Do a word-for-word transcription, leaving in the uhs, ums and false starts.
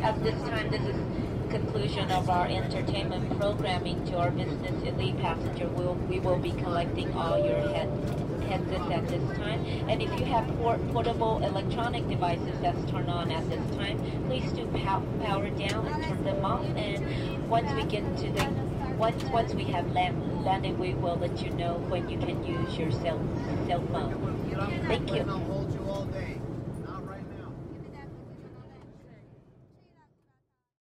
At this time, this is conclusion of our entertainment programming. To our business elite passenger, we'll, we will be collecting all your head, headsets at this time. And if you have port, portable electronic devices that's turned on at this time, please do pow, power down and turn them off. And once we get to the once once we have land, landed, we will let you know when you can use your cell cell phone. Thank you. I'll hold you all day.